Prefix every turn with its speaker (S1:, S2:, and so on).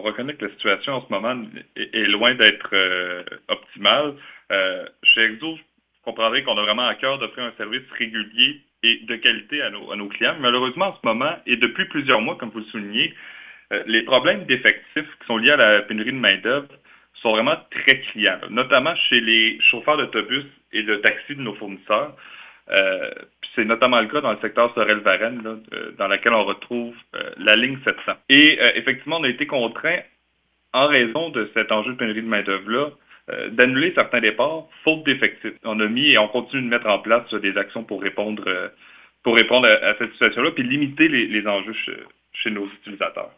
S1: on reconnaît que la situation en ce moment est loin d'être optimale. Chez Exo, vous comprendrez qu'on a vraiment à cœur d'offrir un service régulier et de qualité à nos clients. Malheureusement, en ce moment, et depuis plusieurs mois, comme vous le soulignez, les problèmes d'effectifs qui sont liés à la pénurie de main-d'œuvre sont vraiment très criants, là, notamment chez les chauffeurs d'autobus et de taxi de nos fournisseurs. C'est notamment le cas dans le secteur Sorel-Varennes, là, dans laquelle on retrouve la ligne 700. Et effectivement, on a été contraint, en raison de cet enjeu de pénurie de main-d'œuvre-là, d'annuler certains départs, faute d'effectifs. On a mis et on continue de mettre en place des actions pour répondre à cette situation-là, puis limiter les enjeux chez nos utilisateurs.